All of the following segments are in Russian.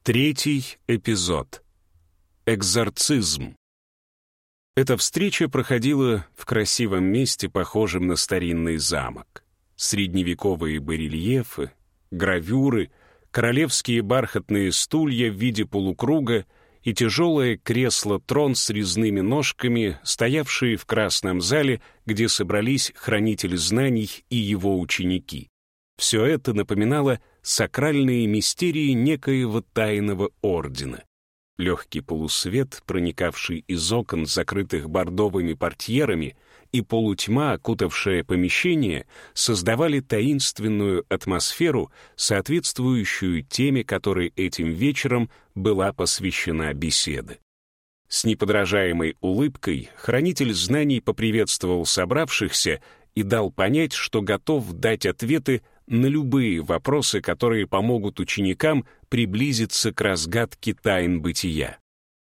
Третий эпизод. Экзорцизм. Эта встреча проходила в красивом месте, похожем на старинный замок. Средневековые барельефы, гравюры, королевские бархатные стулья в виде полукруга и тяжелое кресло-трон с резными ножками, стоявшие в красном зале, где собрались хранитель знаний и его ученики. Все это напоминало сакральные мистерии некоего тайного ордена. Легкий полусвет, проникавший из окон, закрытых бордовыми портьерами, и полутьма, окутавшая помещение, создавали таинственную атмосферу, соответствующую теме, которой этим вечером была посвящена беседа. С неподражаемой улыбкой хранитель знаний поприветствовал собравшихся и дал понять, что готов дать ответы на любые вопросы, которые помогут ученикам приблизиться к разгадке тайн бытия.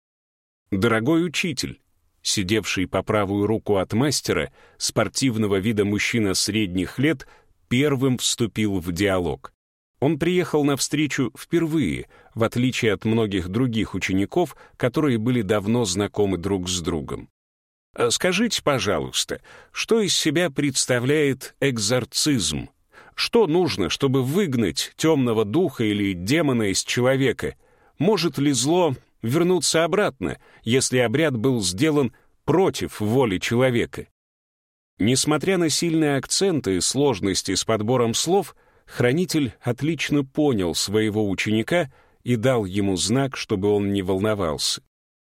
Дорогой учитель, сидевший по правую руку от мастера, спортивного вида мужчина средних лет, первым вступил в диалог. Он приехал на встречу впервые, в отличие от многих других учеников, которые были давно знакомы друг с другом. «Скажите, пожалуйста, что из себя представляет экзорцизм? Что нужно, чтобы выгнать темного духа или демона из человека? Может ли зло вернуться обратно, если обряд был сделан против воли человека?» Несмотря на сильные акценты и сложности с подбором слов, хранитель отлично понял своего ученика и дал ему знак, чтобы он не волновался.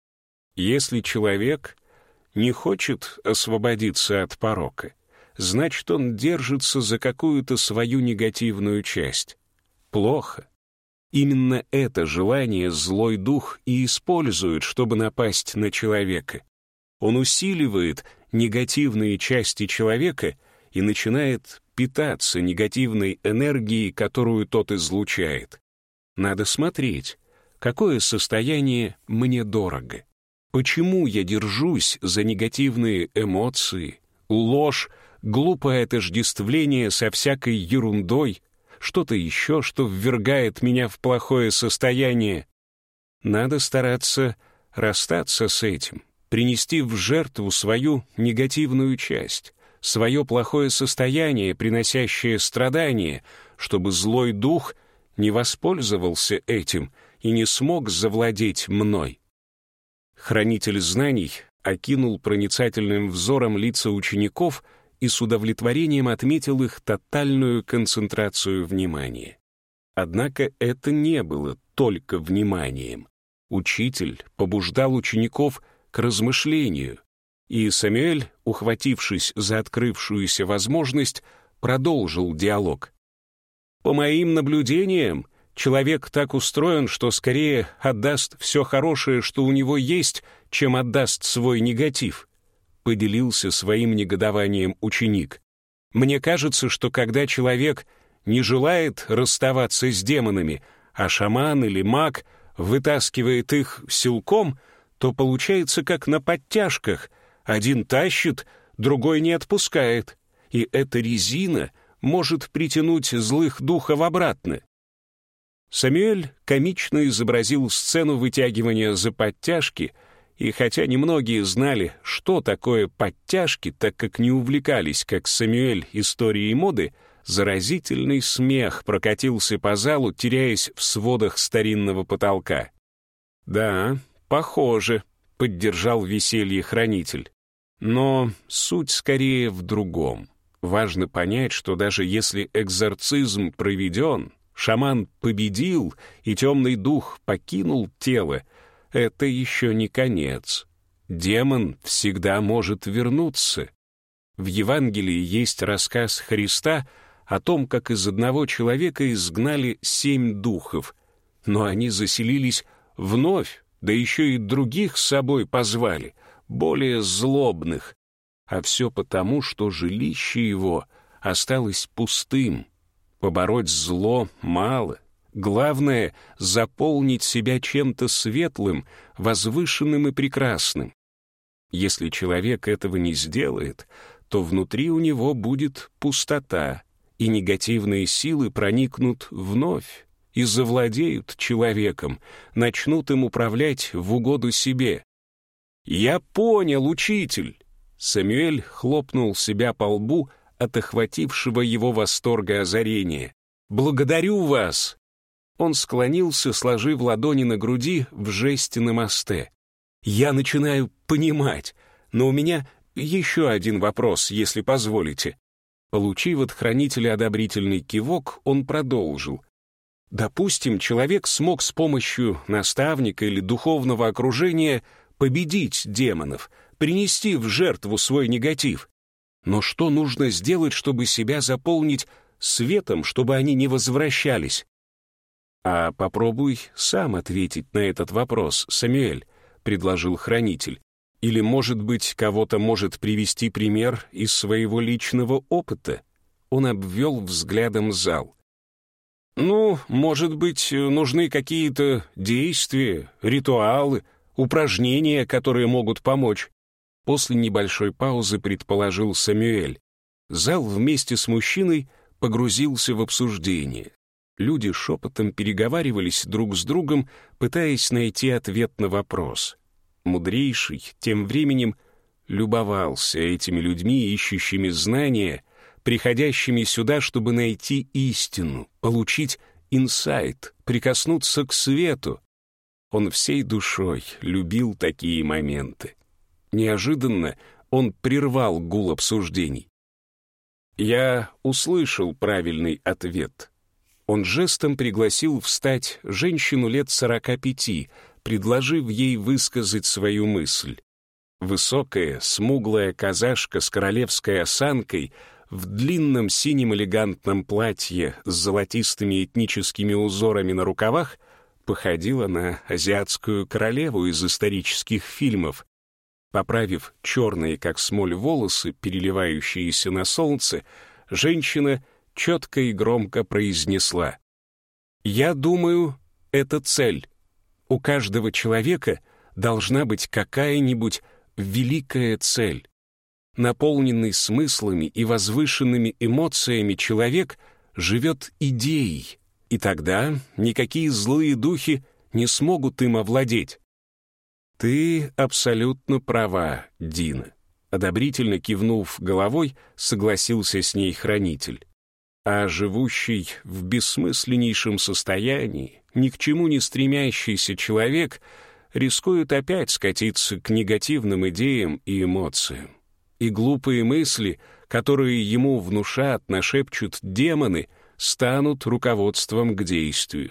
Если человек не хочет освободиться от порока, значит, он держится за какую-то свою негативную часть. Плохо. Именно это желание злой дух и использует, чтобы напасть на человека. Он усиливает негативные части человека и начинает питаться негативной энергией, которую тот излучает. Надо смотреть, какое состояние мне дорого. Почему я держусь за негативные эмоции, ложь, глупое отождествление со всякой ерундой, что-то еще, что ввергает меня в плохое состояние? Надо стараться расстаться с этим, принести в жертву свою негативную часть, свое плохое состояние, приносящее страдания, чтобы злой дух не воспользовался этим и не смог завладеть мной. Хранитель знаний окинул проницательным взором лица учеников и с удовлетворением отметил их тотальную концентрацию внимания. Однако это не было только вниманием. Учитель побуждал учеников к размышлению, и Самюэль, ухватившись за открывшуюся возможность, продолжил диалог. «По моим наблюдениям, человек так устроен, что скорее отдаст все хорошее, что у него есть, чем отдаст свой негатив», — поделился своим негодованием ученик. «Мне кажется, что когда человек не желает расставаться с демонами, а шаман или маг вытаскивает их силком, то получается как на подтяжках. Один тащит, другой не отпускает, и эта резина может притянуть злых духов обратно». Самюэль комично изобразил сцену вытягивания за подтяжки, и хотя немногие знали, что такое подтяжки, так как не увлекались, как Самюэль, историей моды, заразительный смех прокатился по залу, теряясь в сводах старинного потолка. «Да, похоже», — поддержал веселье хранитель. «Но суть скорее в другом. Важно понять, что даже если экзорцизм проведен, шаман победил, и темный дух покинул тело, это еще не конец. Демон всегда может вернуться. В Евангелии есть рассказ Христа о том, как из одного человека изгнали 7 духов, но они заселились вновь, да еще и других с собой позвали, более злобных. А все потому, что жилище его осталось пустым. Побороть зло мало. Главное — заполнить себя чем-то светлым, возвышенным и прекрасным. Если человек этого не сделает, то внутри у него будет пустота, и негативные силы проникнут вновь, и завладеют человеком, начнут им управлять в угоду себе. «Я понял, учитель!» Самюэль хлопнул себя по лбу от охватившего его восторга озарения. «Благодарю вас!» Он склонился, сложив ладони на груди в жесте намасте. «Я начинаю понимать, но у меня еще один вопрос, если позволите». Получив от хранителя одобрительный кивок, он продолжил. «Допустим, человек смог с помощью наставника или духовного окружения победить демонов, принести в жертву свой негатив. Но что нужно сделать, чтобы себя заполнить светом, чтобы они не возвращались?» «А попробуй сам ответить на этот вопрос, Самюэль», — предложил хранитель. «Или, может быть, кого-то может привести пример из своего личного опыта?» Он обвел взглядом зал. «Ну, может быть, нужны какие-то действия, ритуалы, упражнения, которые могут помочь». После небольшой паузы предположил Самюэль. Зал вместе с мужчиной погрузился в обсуждение. Люди шепотом переговаривались друг с другом, пытаясь найти ответ на вопрос. Мудрейший тем временем любовался этими людьми, ищущими знания, приходящими сюда, чтобы найти истину, получить инсайт, прикоснуться к свету. Он всей душой любил такие моменты. Неожиданно он прервал гул обсуждений. «Я услышал правильный ответ». Он жестом пригласил встать женщину лет 45, предложив ей высказать свою мысль. Высокая, смуглая казашка с королевской осанкой в длинном синем элегантном платье с золотистыми этническими узорами на рукавах походила на азиатскую королеву из исторических фильмов. Поправив черные, как смоль, волосы, переливающиеся на солнце, женщина четко и громко произнесла: «Я думаю, это цель. У каждого человека должна быть какая-нибудь великая цель. Наполненный смыслами и возвышенными эмоциями человек живет идеей, и тогда никакие злые духи не смогут им овладеть». «Ты абсолютно права, Дина», — одобрительно кивнув головой, согласился с ней хранитель. А живущий в бессмысленнейшем состоянии, ни к чему не стремящийся человек рискует опять скатиться к негативным идеям и эмоциям. И глупые мысли, которые ему внушат, нашепчут демоны, станут руководством к действию.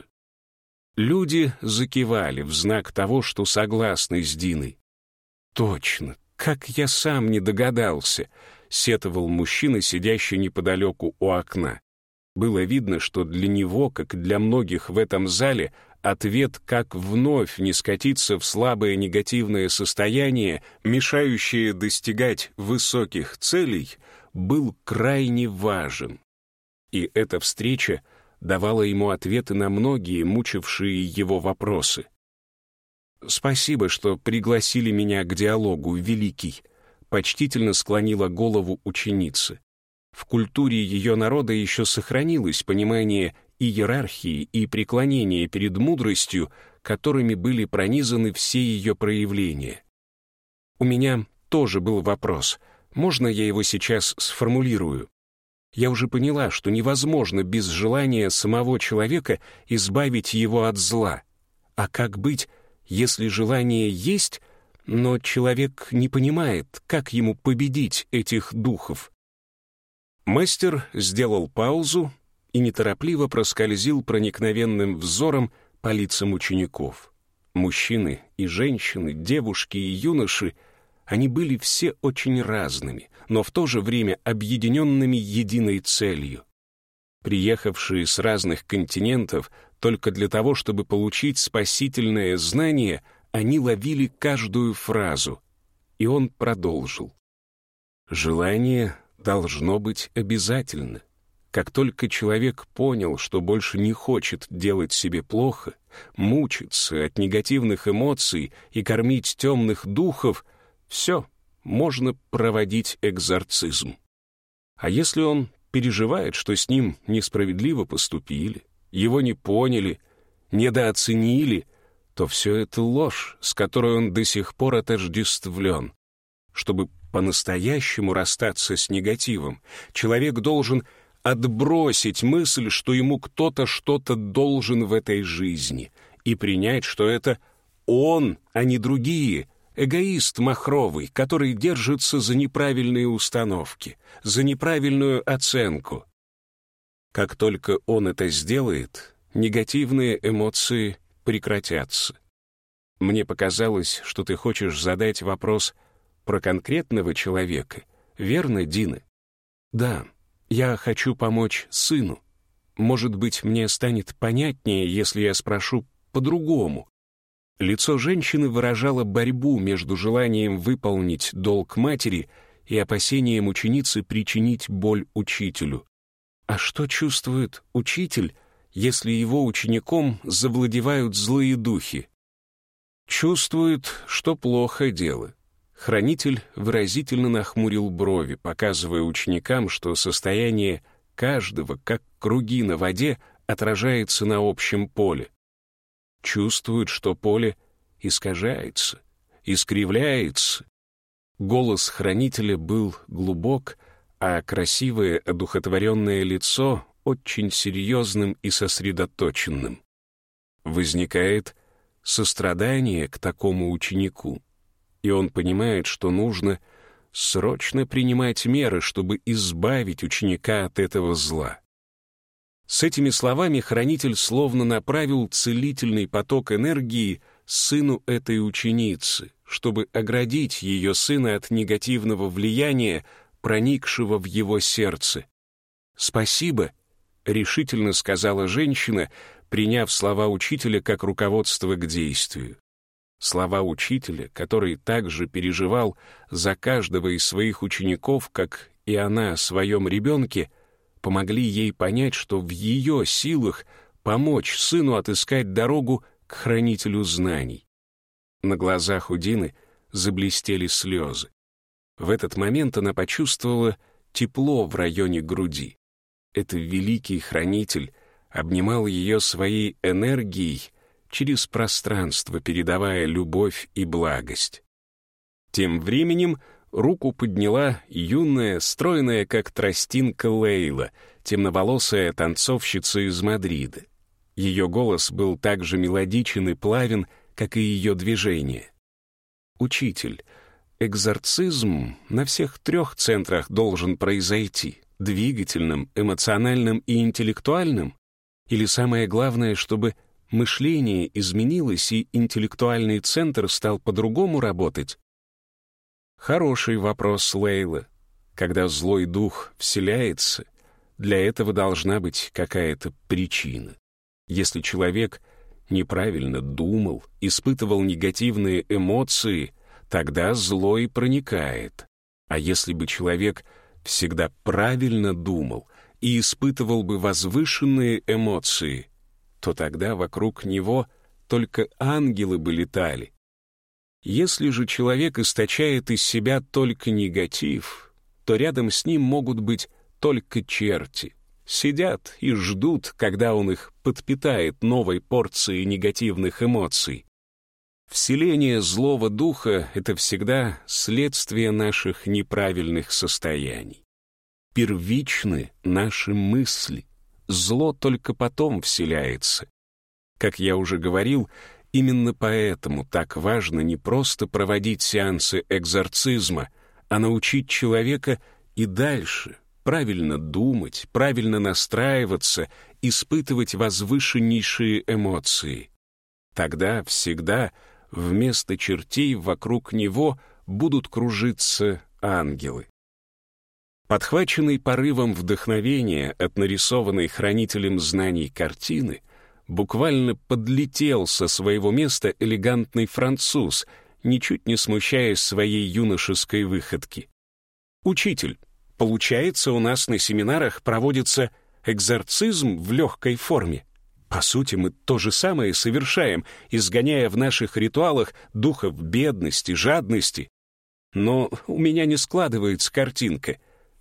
Люди закивали в знак того, что согласны с Диной. «Точно, как я сам не догадался», — сетовал мужчина, сидящий неподалеку у окна. Было видно, что для него, как и для многих в этом зале, ответ, как вновь не скатиться в слабое негативное состояние, мешающее достигать высоких целей, был крайне важен. И эта встреча давала ему ответы на многие мучившие его вопросы. «Спасибо, что пригласили меня к диалогу, Великий», — почтительно склонила голову ученица. В культуре ее народа еще сохранилось понимание иерархии и преклонения перед мудростью, которыми были пронизаны все ее проявления. «У меня тоже был вопрос. Можно я его сейчас сформулирую? Я уже поняла, что невозможно без желания самого человека избавить его от зла. А как быть, если желание есть, но человек не понимает, как ему победить этих духов?» Мастер сделал паузу и неторопливо проскользил проникновенным взором по лицам учеников. Мужчины и женщины, девушки и юноши, они были все очень разными, но в то же время объединенными единой целью. Приехавшие с разных континентов только для того, чтобы получить спасительное знание, они ловили каждую фразу. И он продолжил. «Желание должно быть обязательно. Как только человек понял, что больше не хочет делать себе плохо, мучиться от негативных эмоций и кормить темных духов, все, можно проводить экзорцизм. А если он переживает, что с ним несправедливо поступили, его не поняли, недооценили, то все это ложь, с которой он до сих пор отождествлен. Чтобы по-настоящему расстаться с негативом, человек должен отбросить мысль, что ему кто-то что-то должен в этой жизни, и принять, что это он, а не другие, эгоист махровый, который держится за неправильные установки, за неправильную оценку. Как только он это сделает, негативные эмоции прекратятся. Мне показалось, что ты хочешь задать вопрос про конкретного человека, верно, Дина? Да, я хочу помочь сыну. Может быть, мне станет понятнее, если я спрошу по-другому. Лицо женщины выражало борьбу между желанием выполнить долг матери и опасением ученицы причинить боль учителю. А что чувствует учитель, если его учеником завладевают злые духи? Чувствует, что плохо дело. Хранитель выразительно нахмурил брови, показывая ученикам, что состояние каждого, как круги на воде, отражается на общем поле. Чувствует, что поле искажается, искривляется. Голос хранителя был глубок, а красивое одухотворенное лицо очень серьезным и сосредоточенным. Возникает сострадание к такому ученику, и он понимает, что нужно срочно принимать меры, чтобы избавить ученика от этого зла. С этими словами хранитель словно направил целительный поток энергии сыну этой ученицы, чтобы оградить ее сына от негативного влияния, проникшего в его сердце. «Спасибо», — решительно сказала женщина, приняв слова учителя как руководство к действию. Слова учителя, который также переживал за каждого из своих учеников, как и она о своем ребенке, помогли ей понять, что в ее силах помочь сыну отыскать дорогу к хранителю знаний. На глазах у Дины заблестели слезы. В этот момент она почувствовала тепло в районе груди. Это великий хранитель обнимал ее своей энергией через пространство, передавая любовь и благость. Тем временем руку подняла юная, стройная, как тростинка Лейла, темноволосая танцовщица из Мадрида. Ее голос был так же мелодичен и плавен, как и ее движения. «Учитель, экзорцизм на всех 3 центрах должен произойти: двигательном, эмоциональном и интеллектуальном? Или самое главное, чтобы мышление изменилось и интеллектуальный центр стал по-другому работать?» Хороший вопрос, Лейла. Когда злой дух вселяется, для этого должна быть какая-то причина. Если человек неправильно думал, испытывал негативные эмоции, тогда зло и проникает. А если бы человек всегда правильно думал и испытывал бы возвышенные эмоции, то тогда вокруг него только ангелы бы летали. Если же человек источает из себя только негатив, то рядом с ним могут быть только черти. Сидят и ждут, когда он их подпитает новой порцией негативных эмоций. Вселение злого духа — это всегда следствие наших неправильных состояний. Первичны наши мысли. Зло только потом вселяется. Как я уже говорил, именно поэтому так важно не просто проводить сеансы экзорцизма, а научить человека и дальше правильно думать, правильно настраиваться, испытывать возвышеннейшие эмоции. Тогда всегда вместо чертей вокруг него будут кружиться ангелы. Подхваченный порывом вдохновения от нарисованной хранителем знаний картины, буквально подлетел со своего места элегантный француз, ничуть не смущаясь своей юношеской выходки. «Учитель, получается, у нас на семинарах проводится экзорцизм в легкой форме. По сути, мы то же самое совершаем, изгоняя в наших ритуалах духов бедности, жадности. Но у меня не складывается картинка.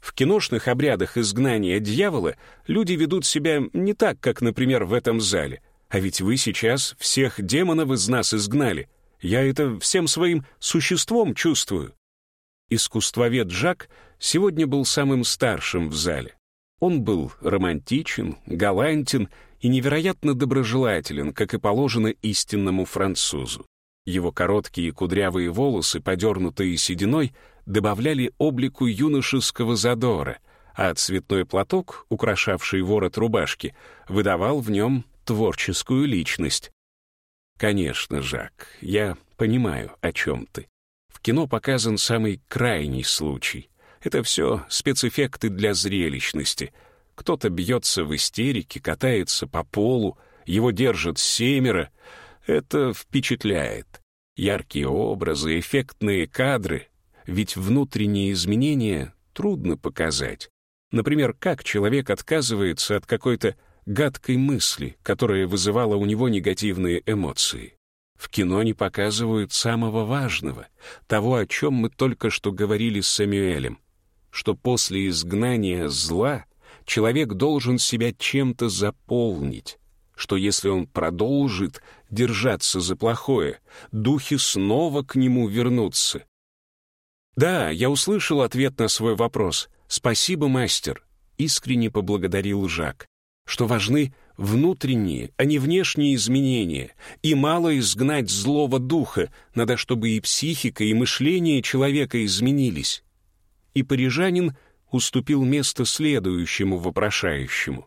В киношных обрядах изгнания дьявола люди ведут себя не так, как, например, в этом зале. А ведь вы сейчас всех демонов из нас изгнали. Я это всем своим существом чувствую». Искусствовед Жак сегодня был самым старшим в зале. Он был романтичен, галантен и невероятно доброжелателен, как и положено истинному французу. Его короткие кудрявые волосы, подернутые сединой, добавляли облику юношеского задора, а цветной платок, украшавший ворот рубашки, выдавал в нем творческую личность. «Конечно, Жак, я понимаю, о чем ты. В кино показан самый крайний случай. Это все спецэффекты для зрелищности. Кто-то бьется в истерике, катается по полу, его держат 7. Это впечатляет. Яркие образы, эффектные кадры. Ведь внутренние изменения трудно показать. Например, как человек отказывается от какой-то гадкой мысли, которая вызывала у него негативные эмоции. В кино не показывают самого важного, того, о чем мы только что говорили с Сэмюэлем, что после изгнания зла человек должен себя чем-то заполнить, что если он продолжит держаться за плохое, духи снова к нему вернутся. «Да, я услышал ответ на свой вопрос. Спасибо, мастер», — искренне поблагодарил Жак, что важны внутренние, а не внешние изменения, и мало изгнать злого духа, надо, чтобы и психика, и мышление человека изменились. И парижанин уступил место следующему вопрошающему.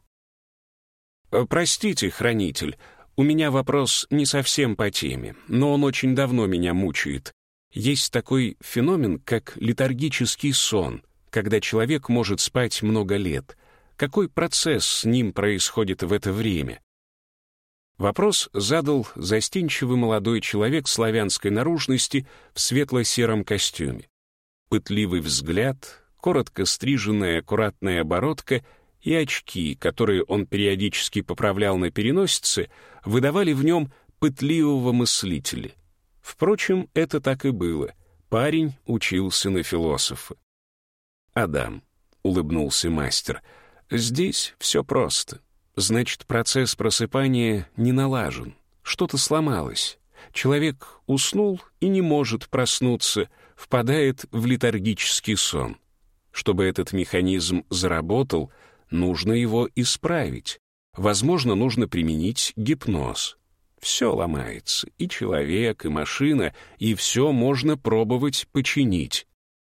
«Простите, хранитель, у меня вопрос не совсем по теме, но он очень давно меня мучает. Есть такой феномен, как летаргический сон, когда человек может спать много лет. Какой процесс с ним происходит в это время?» Вопрос задал застенчивый молодой человек славянской наружности в светло-сером костюме. Пытливый взгляд, коротко стриженная аккуратная бородка и очки, которые он периодически поправлял на переносице, выдавали в нем пытливого мыслителя. Впрочем, это так и было. Парень учился на философа. «Адам», — улыбнулся мастер, — «здесь все просто. Значит, процесс просыпания не налажен. Что-то сломалось. Человек уснул и не может проснуться, впадает в летаргический сон. Чтобы этот механизм заработал, нужно его исправить. Возможно, нужно применить гипноз. Все ломается, и человек, и машина, и все можно пробовать починить».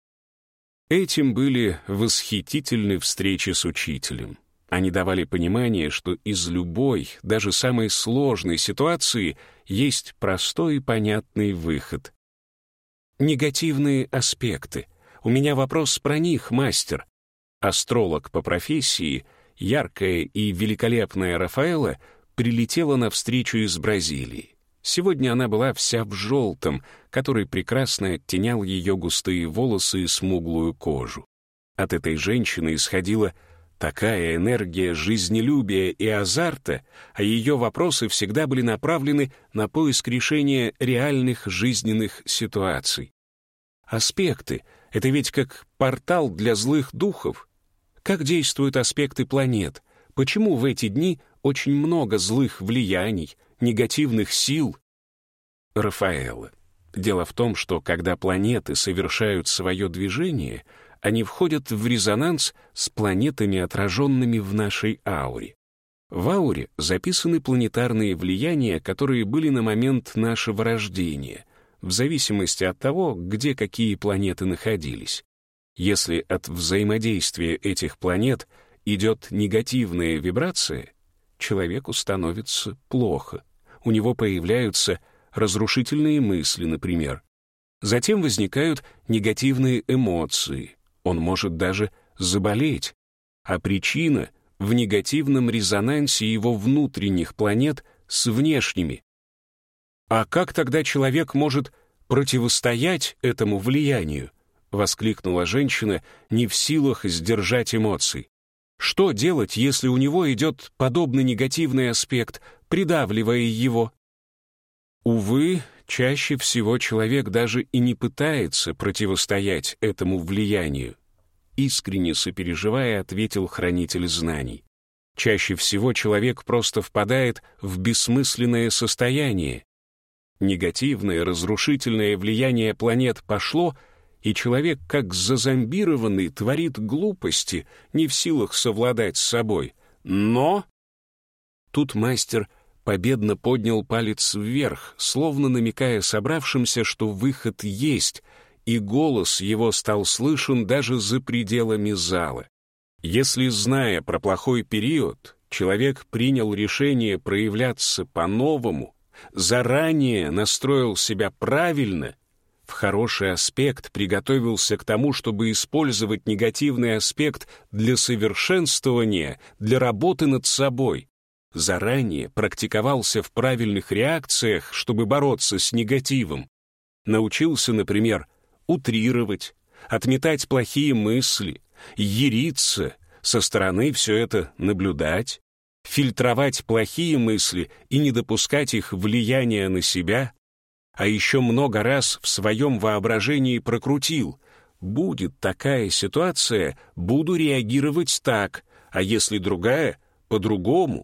Этим были восхитительны встречи с учителем. Они давали понимание, что из любой, даже самой сложной ситуации есть простой и понятный выход. Негативные аспекты. У меня вопрос про них, мастер. Астролог по профессии, яркая и великолепная Рафаэла, прилетела навстречу из Бразилии. Сегодня она была вся в желтом, который прекрасно оттенял ее густые волосы и смуглую кожу. От этой женщины исходила такая энергия жизнелюбия и азарта, а ее вопросы всегда были направлены на поиск решения реальных жизненных ситуаций. Аспекты — это ведь как портал для злых духов. Как действуют аспекты планет? Почему в эти дни очень много злых влияний, негативных сил? Рафаэла. Дело в том, что когда планеты совершают свое движение, они входят в резонанс с планетами, отраженными в нашей ауре. В ауре записаны планетарные влияния, которые были на момент нашего рождения, в зависимости от того, где какие планеты находились. Если от взаимодействия этих планет идет негативная вибрация, человеку становится плохо. У него появляются разрушительные мысли, например. Затем возникают негативные эмоции. Он может даже заболеть. А причина в негативном резонансе его внутренних планет с внешними. «А как тогда человек может противостоять этому влиянию?» — воскликнула женщина, не в силах сдержать эмоций. «Что делать, если у него идет подобный негативный аспект, придавливая его?» Увы, чаще всего человек даже и не пытается противостоять этому влиянию. искренне сопереживая, ответил хранитель знаний. Чаще всего человек просто впадает в бессмысленное состояние. Негативное, разрушительное влияние планет пошло, и человек, как зазомбированный, творит глупости, не в силах совладать с собой. Но... Тут мастер победно поднял палец вверх, словно намекая собравшимся, что выход есть, и голос его стал слышен даже за пределами зала. Если, зная про плохой период, человек принял решение проявляться по-новому, заранее настроил себя правильно, в хороший аспект приготовился к тому, чтобы использовать негативный аспект для совершенствования, для работы над собой, заранее практиковался в правильных реакциях, чтобы бороться с негативом, научился, например, утрировать, отметать плохие мысли, яриться, со стороны все это наблюдать, фильтровать плохие мысли и не допускать их влияния на себя, а еще много раз в своем воображении прокрутил: будет такая ситуация, буду реагировать так, а если другая — по-другому.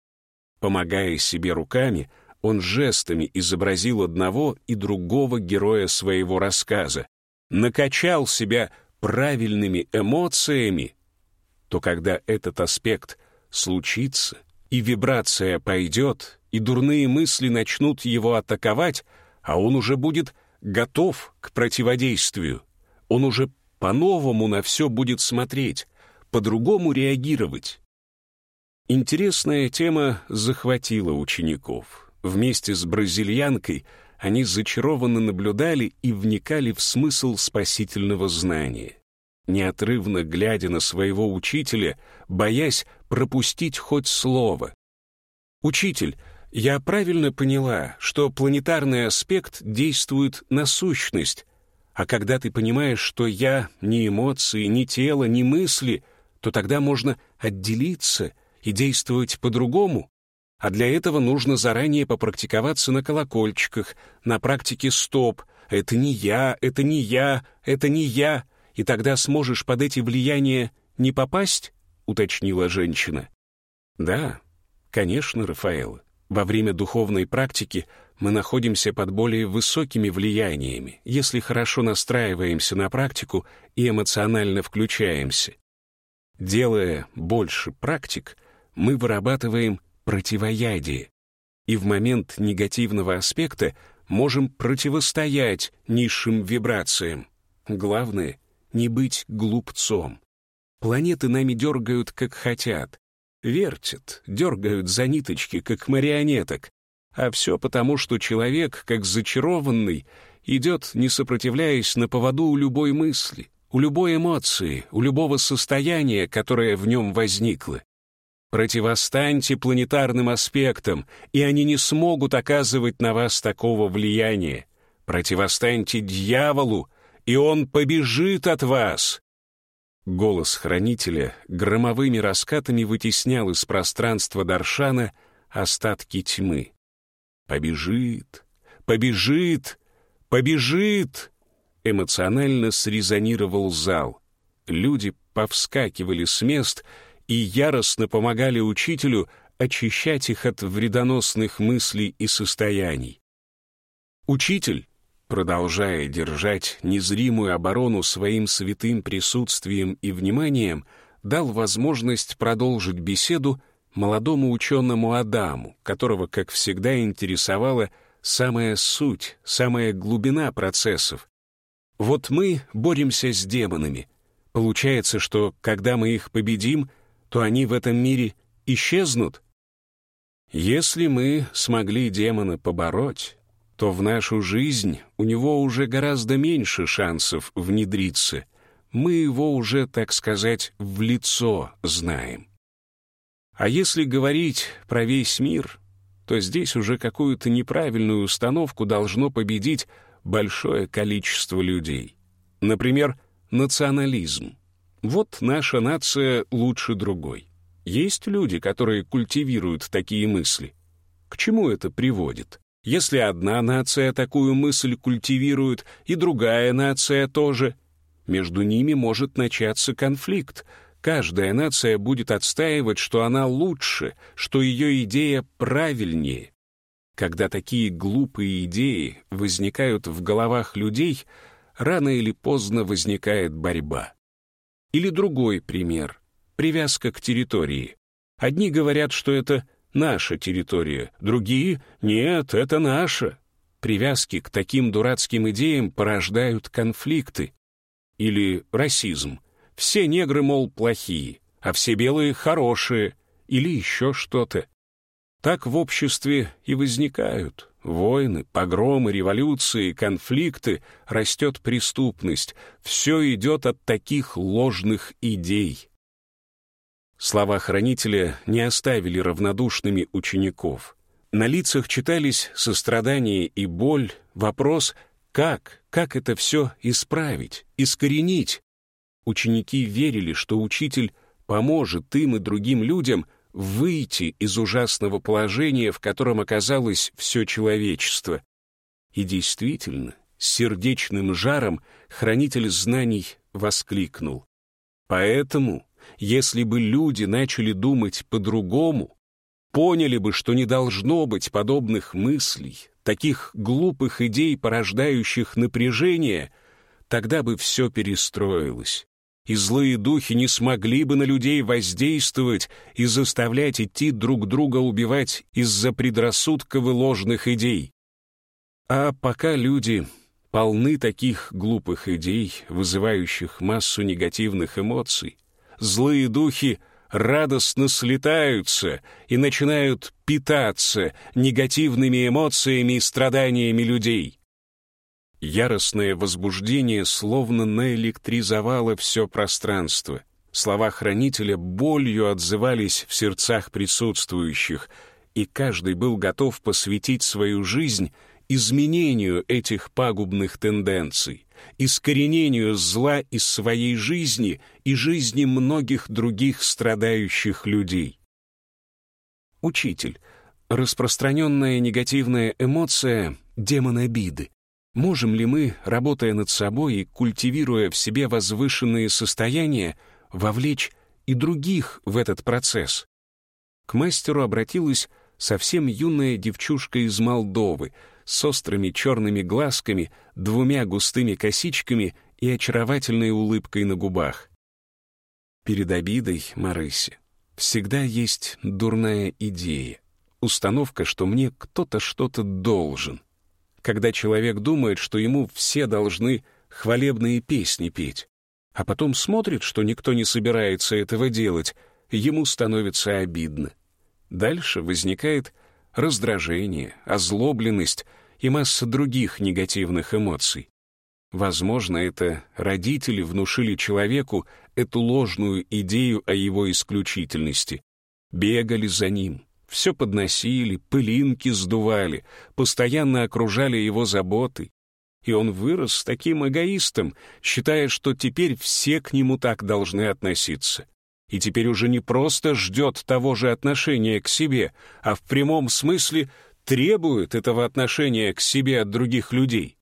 Помогая себе руками, он жестами изобразил одного и другого героя своего рассказа, накачал себя правильными эмоциями, то когда этот аспект случится, и вибрация пойдет, и дурные мысли начнут его атаковать, а он уже будет готов к противодействию. Он уже по-новому на все будет смотреть, по-другому реагировать. Интересная тема захватила учеников. Вместе с бразильянкой они зачарованно наблюдали и вникали в смысл спасительного знания, неотрывно глядя на своего учителя, боясь пропустить хоть слово. «Учитель, я правильно поняла, что планетарный аспект действует на сущность, а когда ты понимаешь, что я ни эмоции, ни тело, ни мысли, то тогда можно отделиться и действовать по-другому? А для этого нужно заранее попрактиковаться на колокольчиках, на практике стоп. Это не я, это не я, это не я. И тогда сможешь под эти влияния не попасть?» — уточнила женщина. «Да, конечно, Рафаэлла. Во время духовной практики мы находимся под более высокими влияниями, если хорошо настраиваемся на практику и эмоционально включаемся. Делая больше практик, мы вырабатываем противоядие, и в момент негативного аспекта можем противостоять низшим вибрациям. Главное — не быть глупцом. Планеты нами дергают, как хотят, вертят, дергают за ниточки, как марионеток, а все потому, что человек, как зачарованный, идет, не сопротивляясь, на поводу у любой мысли, у любой эмоции, у любого состояния, которое в нем возникло. Противостаньте планетарным аспектам, и они не смогут оказывать на вас такого влияния. Противостаньте дьяволу, и он побежит от вас. Голос хранителя громовыми раскатами вытеснял из пространства Даршана остатки тьмы. «Побежит! Побежит! Побежит!» Эмоционально срезонировал зал. Люди повскакивали с мест и яростно помогали учителю очищать их от вредоносных мыслей и состояний. Учитель, продолжая держать незримую оборону своим святым присутствием и вниманием, дал возможность продолжить беседу молодому ученому Адаму, которого, как всегда, интересовала самая суть, самая глубина процессов. Вот мы боремся с демонами. Получается, что, когда мы их победим, то они в этом мире исчезнут? Если мы смогли демона побороть, то в нашу жизнь у него уже гораздо меньше шансов внедриться. Мы его уже, так сказать, в лицо знаем. А если говорить про весь мир, то здесь уже какую-то неправильную установку должно победить большое количество людей. Например, национализм. Вот наша нация лучше другой. Есть люди, которые культивируют такие мысли. К чему это приводит? Если одна нация такую мысль культивирует, и другая нация тоже, между ними может начаться конфликт. Каждая нация будет отстаивать, что она лучше, что ее идея правильнее. Когда такие глупые идеи возникают в головах людей, рано или поздно возникает борьба. Или другой пример — привязка к территории. Одни говорят, что это наша территория, другие — нет, это наша. Привязки к таким дурацким идеям порождают конфликты. Или расизм. Все негры, мол, плохие, а все белые хорошие. Или еще что-то. Так в обществе и возникают войны, погромы, революции, конфликты, растет преступность. Все идет от таких ложных идей. Слова хранителя не оставили равнодушными учеников. На лицах читались сострадание и боль, вопрос «как это все исправить, искоренить?» Ученики верили, что учитель поможет им и другим людям выйти из ужасного положения, в котором оказалось все человечество. И действительно, с сердечным жаром хранитель знаний воскликнул: «Поэтому, если бы люди начали думать по-другому, поняли бы, что не должно быть подобных мыслей, таких глупых идей, порождающих напряжение, тогда бы все перестроилось. И злые духи не смогли бы на людей воздействовать и заставлять идти друг друга убивать из-за предрассудков и ложных идей. А пока люди полны таких глупых идей, вызывающих массу негативных эмоций, злые духи радостно слетаются и начинают питаться негативными эмоциями и страданиями людей. Яростное возбуждение словно наэлектризовало все пространство. Слова хранителя болью отзывались в сердцах присутствующих, и каждый был готов посвятить свою жизнь изменению этих пагубных тенденций, искоренению зла из своей жизни и жизни многих других страдающих людей. Учитель, распространенная негативная эмоция — демон обиды. Можем ли мы, работая над собой и культивируя в себе возвышенные состояния, вовлечь и других в этот процесс? К мастеру обратилась совсем юная девчушка из Молдовы с острыми черными глазками, 2 густыми косичками и очаровательной улыбкой на губах. Перед обидой, Марыся, всегда есть дурная идея, установка, что мне кто-то что-то должен. Когда человек думает, что ему все должны хвалебные песни петь, а потом смотрит, что никто не собирается этого делать, ему становится обидно. Дальше возникает раздражение, озлобленность и масса других негативных эмоций. Возможно, это родители внушили человеку эту ложную идею о его исключительности, бегали за ним, все подносили, пылинки сдували, постоянно окружали его заботой. И он вырос таким эгоистом, считая, что теперь все к нему так должны относиться. И теперь уже не просто ждет того же отношения к себе, а в прямом смысле требует этого отношения к себе от других людей.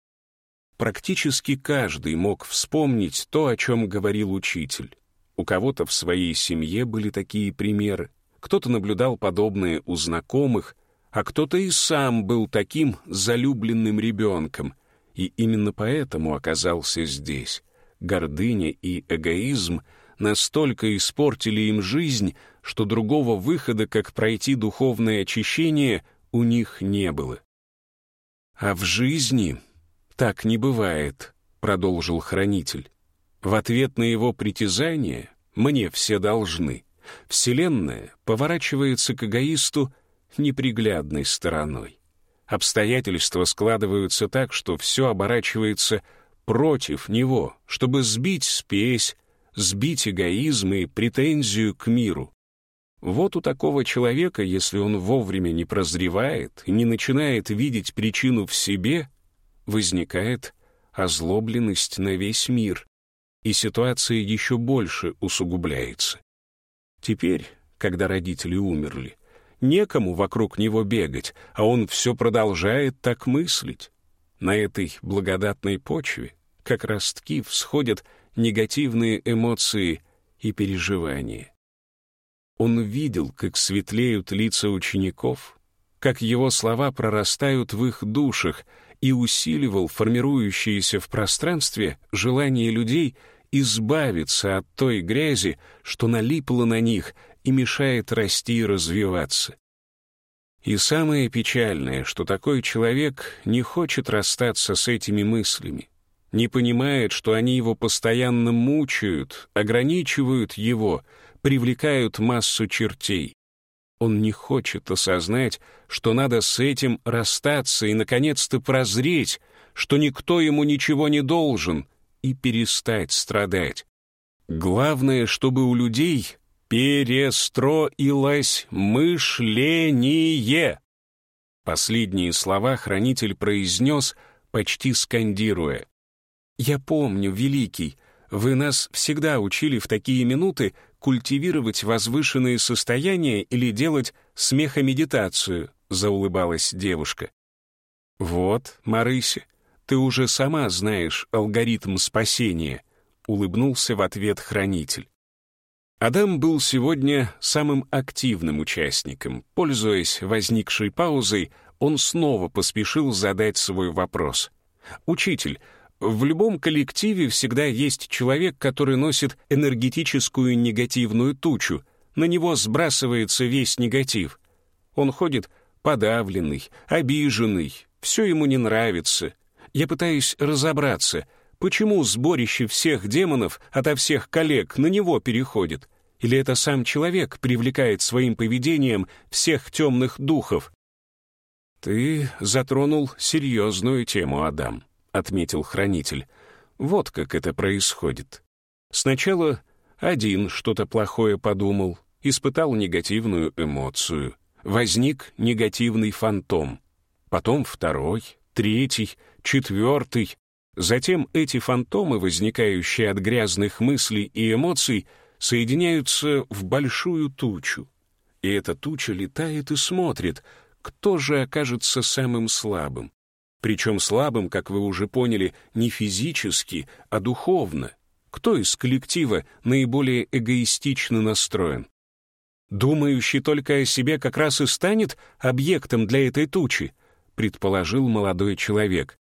Практически каждый мог вспомнить то, о чем говорил учитель. У кого-то в своей семье были такие примеры, кто-то наблюдал подобное у знакомых, а кто-то и сам был таким залюбленным ребенком, и именно поэтому оказался здесь. Гордыня и эгоизм настолько испортили им жизнь, что другого выхода, как пройти духовное очищение, у них не было. «А в жизни так не бывает», — продолжил хранитель. «В ответ на его притязание мне все должны. Вселенная поворачивается к эгоисту неприглядной стороной. Обстоятельства складываются так, что все оборачивается против него, чтобы сбить спесь, сбить эгоизм и претензию к миру. Вот у такого человека, если он вовремя не прозревает и не начинает видеть причину в себе, возникает озлобленность на весь мир, и ситуация еще больше усугубляется. Теперь, когда родители умерли, некому вокруг него бегать, а он все продолжает так мыслить. На этой благодатной почве как ростки, всходят негативные эмоции и переживания. Он видел, как светлеют лица учеников, как его слова прорастают в их душах, и усиливал формирующееся в пространстве желание людей избавиться от той грязи, что налипла на них и мешает расти и развиваться. И самое печальное, что такой человек не хочет расстаться с этими мыслями, не понимает, что они его постоянно мучают, ограничивают его, привлекают массу чертей. Он не хочет осознать, что надо с этим расстаться и, наконец-то, прозреть, что никто ему ничего не должен, и перестать страдать. Главное, чтобы у людей перестроилось мышление. Последние слова хранитель произнес, почти скандируя. «Я помню, Великий, вы нас всегда учили в такие минуты культивировать возвышенные состояния или делать смехомедитацию», — заулыбалась девушка. «Вот, Марыся, ты уже сама знаешь алгоритм спасения», — улыбнулся в ответ хранитель. Адам был сегодня самым активным участником. Пользуясь возникшей паузой, он снова поспешил задать свой вопрос. «Учитель, в любом коллективе всегда есть человек, который носит энергетическую негативную тучу. На него сбрасывается весь негатив. Он ходит подавленный, обиженный, все ему не нравится. Я пытаюсь разобраться, почему сборище всех демонов ото всех коллег на него переходит? Или это сам человек привлекает своим поведением всех темных духов?» «Ты затронул серьезную тему, Адам», — отметил хранитель. «Вот как это происходит. Сначала один что-то плохое подумал, испытал негативную эмоцию, возник негативный фантом. Потом второй, третий, четвертый. Затем эти фантомы, возникающие от грязных мыслей и эмоций, соединяются в большую тучу. И эта туча летает и смотрит, кто же окажется самым слабым. Причем слабым, как вы уже поняли, не физически, а духовно. Кто из коллектива наиболее эгоистично настроен? Думающий только о себе как раз и станет объектом для этой тучи, предположил молодой человек.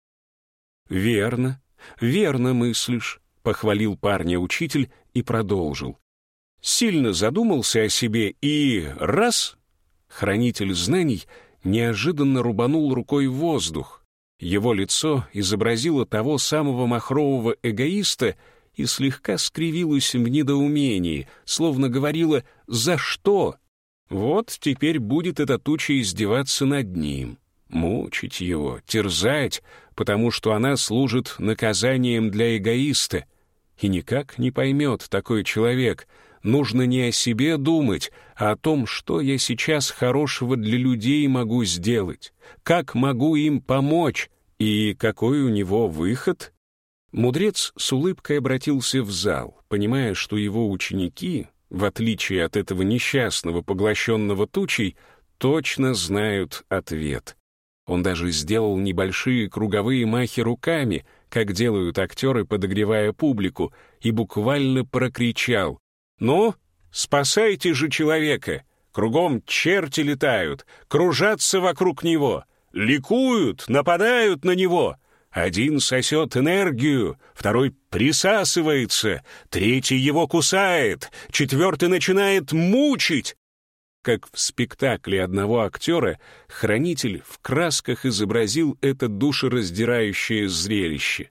«Верно, верно мыслишь», — похвалил парня учитель и продолжил. Сильно задумался о себе и раз — хранитель знаний неожиданно рубанул рукой в воздух. Его лицо изобразило того самого махрового эгоиста и слегка скривилось в недоумении, словно говорило «За что?». Вот теперь будет эта туча издеваться над ним, мучить его, терзать, потому что она служит наказанием для эгоиста. И никак не поймет такой человек. Нужно не о себе думать, а о том, что я сейчас хорошего для людей могу сделать, как могу им помочь и какой у него выход. Мудрец с улыбкой обратился в зал, понимая, что его ученики, в отличие от этого несчастного, поглощенного тучей, точно знают ответ. Он даже сделал небольшие круговые махи руками, как делают актеры, подогревая публику, и буквально прокричал: «Ну, спасайте же человека! Кругом черти летают, кружатся вокруг него, ликуют, нападают на него. Один сосет энергию, второй присасывается, третий его кусает, четвертый начинает мучить». Как в спектакле одного актера, хранитель в красках изобразил это душераздирающее зрелище.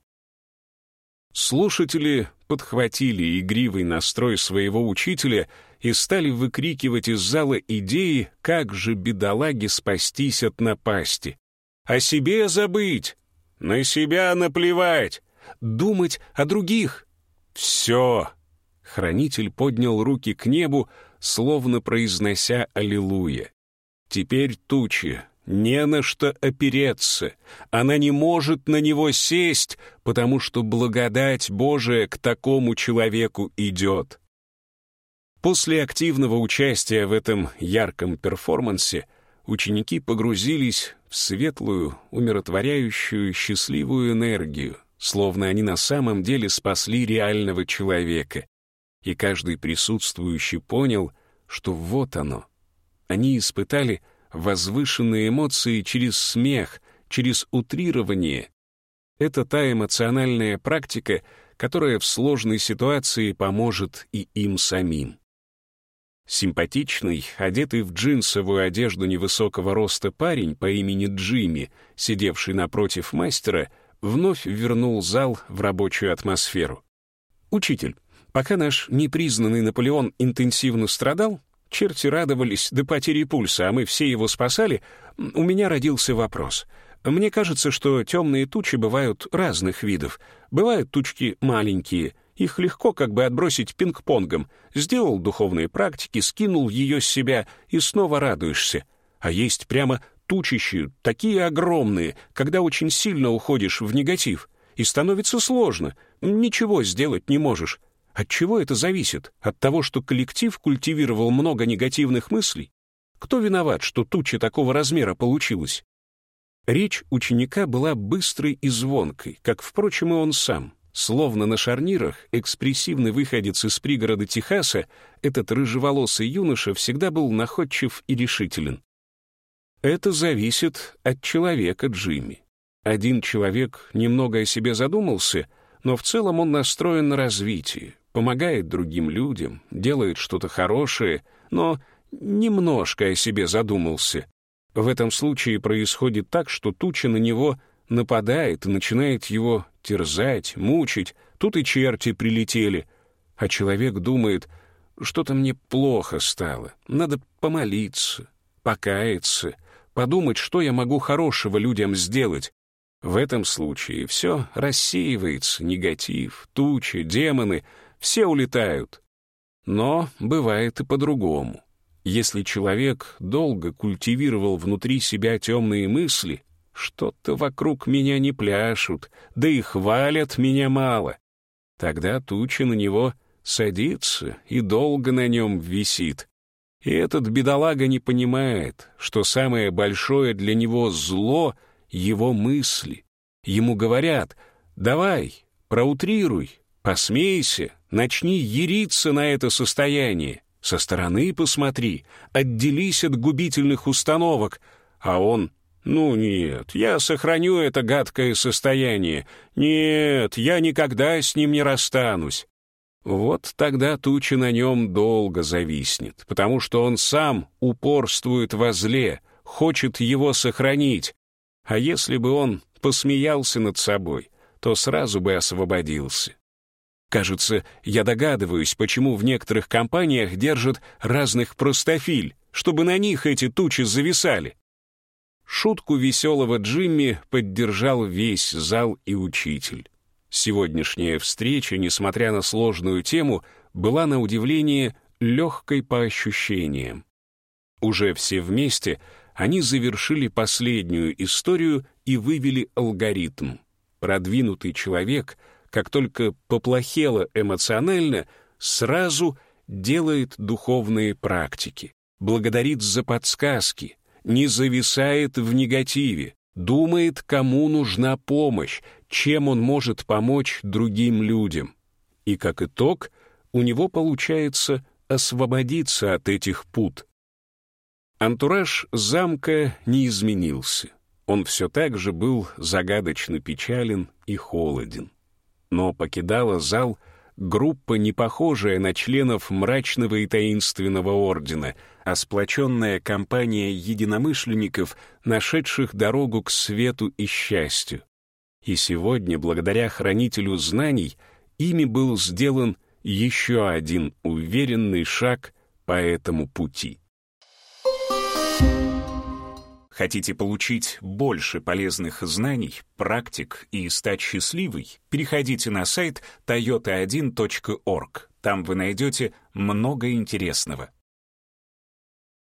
Слушатели подхватили игривый настрой своего учителя и стали выкрикивать из зала идеи, как же бедолаге спастись от напасти. О себе забыть, на себя наплевать, думать о других. Все. Хранитель поднял руки к небу, словно произнося «Аллилуйя». Теперь туча не на что опереться, она не может на него сесть, потому что благодать Божия к такому человеку идет. После активного участия в этом ярком перформансе ученики погрузились в светлую, умиротворяющую, счастливую энергию, словно они на самом деле спасли реального человека. И каждый присутствующий понял, что вот оно. Они испытали возвышенные эмоции через смех, через утрирование. Это та эмоциональная практика, которая в сложной ситуации поможет и им самим. Симпатичный, одетый в джинсовую одежду невысокого роста парень по имени Джимми, сидевший напротив мастера, вновь вернул зал в рабочую атмосферу. «Учитель, пока наш непризнанный Наполеон интенсивно страдал, черти радовались до потери пульса, а мы все его спасали, у меня родился вопрос. Мне кажется, что темные тучи бывают разных видов. Бывают тучки маленькие, их легко как бы отбросить пинг-понгом. Сделал духовные практики, скинул ее с себя и снова радуешься. А есть прямо тучищи, такие огромные, когда очень сильно уходишь в негатив. И становится сложно, ничего сделать не можешь. От чего это зависит? От того, что коллектив культивировал много негативных мыслей? Кто виноват, что туча такого размера получилась? Речь ученика была быстрой и звонкой, как, впрочем, и он сам. Словно на шарнирах, экспрессивный выходец из пригорода Техаса, этот рыжеволосый юноша всегда был находчив и решителен. Это зависит от человека, Джимми. Один человек немного о себе задумался, но в целом он настроен на развитие, помогает другим людям, делает что-то хорошее, но немножко о себе задумался. В этом случае происходит так, что туча на него нападает и начинает его терзать, мучить, тут и черти прилетели. А человек думает, что-то мне плохо стало, надо помолиться, покаяться, подумать, что я могу хорошего людям сделать. В этом случае все рассеивается, негатив, тучи, демоны, все улетают. Но бывает и по-другому. Если человек долго культивировал внутри себя темные мысли, что-то вокруг меня не пляшут, да и хвалят меня мало, тогда туча на него садится и долго на нем висит. И этот бедолага не понимает, что самое большое для него зло — его мысли. Ему говорят: «Давай, проутрируй, посмейся, начни яриться на это состояние, со стороны посмотри, отделись от губительных установок». А он: «Ну нет, я сохраню это гадкое состояние. Нет, я никогда с ним не расстанусь». Вот тогда туча на нем долго зависнет, потому что он сам упорствует во зле, хочет его сохранить. А если бы он посмеялся над собой, то сразу бы освободился. Кажется, я догадываюсь, почему в некоторых компаниях держат разных простофиль, чтобы на них эти тучи зависали. Шутку веселого Джимми поддержал весь зал и учитель. Сегодняшняя встреча, несмотря на сложную тему, была на удивление легкой по ощущениям. Уже все вместе они завершили последнюю историю и вывели алгоритм. Продвинутый человек, как только поплохело эмоционально, сразу делает духовные практики, благодарит за подсказки, не зависает в негативе, думает, кому нужна помощь, чем он может помочь другим людям. И как итог, у него получается освободиться от этих пут. Антураж замка не изменился. Он все так же был загадочно печален и холоден. Но покидала зал группа, не похожая на членов мрачного и таинственного ордена, а сплоченная компания единомышленников, нашедших дорогу к свету и счастью. И сегодня, благодаря хранителю знаний, ими был сделан еще один уверенный шаг по этому пути. Хотите получить больше полезных знаний, практик и стать счастливой? Переходите на сайт toyota1.org. Там вы найдете много интересного.